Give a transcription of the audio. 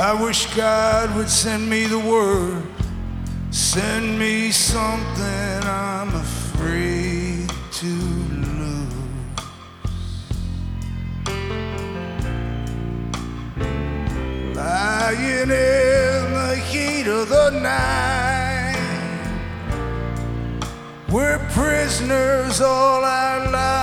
I wish God would send me the word, send me something I'm afraid to lose. Lying in the heat of the night, we're prisoners all our lives.